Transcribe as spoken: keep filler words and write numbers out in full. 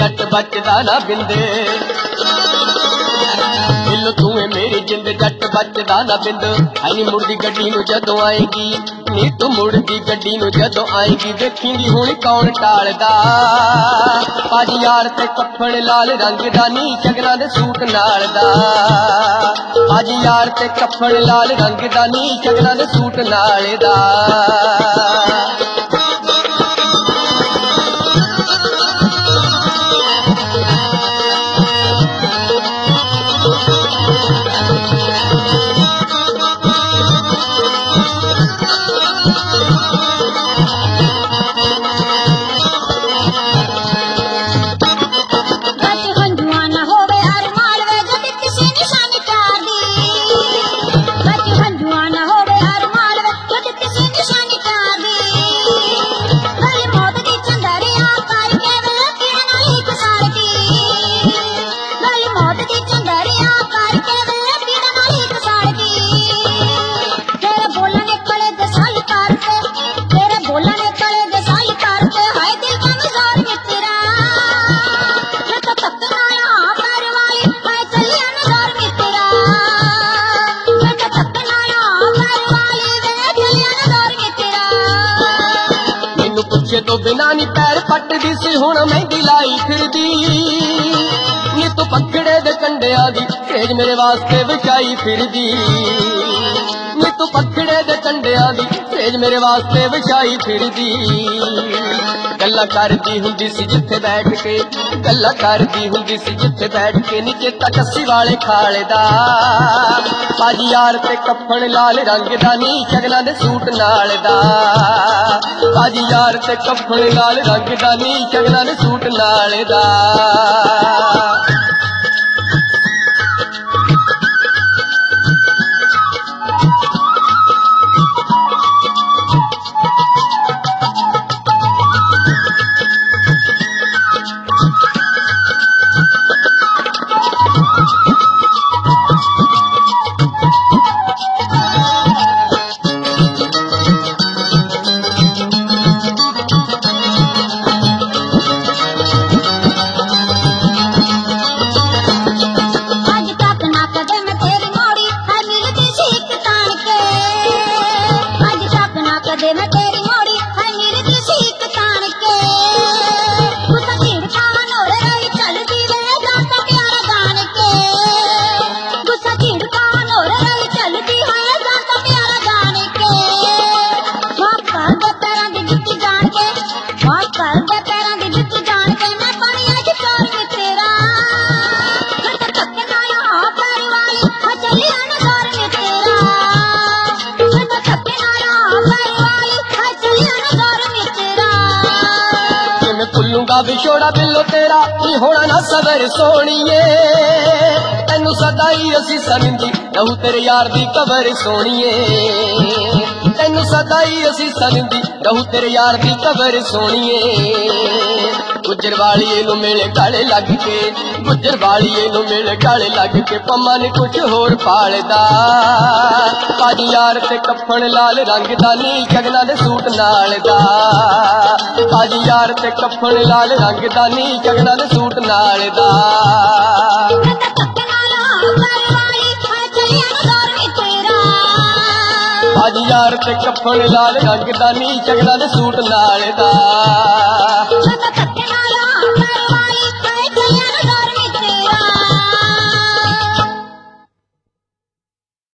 जट बचदा ना बिंद दिल तू है मेरी जिंद जट बचदा ना बिंद आई मुड़दी गड्डी नू जदों आएगी नी तू मुड़दी गड्डी नू जदों आएगी देखींगी हुण कौन टालदा पाजी यार ते कफन लाल रंग दा नी शगना दे सूट नाल दा पाजी यार ते कफन लाल रंग दा नी शगना दे सूट नाल दा तो बिना नी पैर पटदी सी हुण मेहंदी लाई फिरदी नी तू पखड़े दे कंडियां दी सेज मेरे वास्ते विछाई फिरदी नी तू पखड़े दे कंडियां दी सेज मेरे वास्ते विछाई फिरदी गल्लां करदी हुंदी सी जिथे बैठ के गल्लां करदी हुंदी सी जिथे बैठ के नीचे तकसी वाले खाले दा पाजी यार ते कफन लाल रंग दा नी शगना दे सूट नाल दा पाजी यार ते कफन लाल रंग दा नी शगना दे सूट नाल दा विछोड़ा बिलो तेरा नी होना ना सबर सोनिए तेनू सदाई असी सनिंदी रहू तेरे यार दी कबर सोनिए तेनू सदाई असी सनिंदी रहू तेरे यार दी कबर सोनिए गुजर वाली नू मेले गले लग के गुजर वाली नू मेले गले लग के पम्मा ने कुछ होर पालदा पाजी यार ते कफन लाल रंग दा नी शगना दे सूट नाल दा पाजी यार ते कफन लाल रंग दा नी शगना दे सूट नाल दा पाजी यार ते कफन लाल रंग दा नी शगना दे सूट नाल दा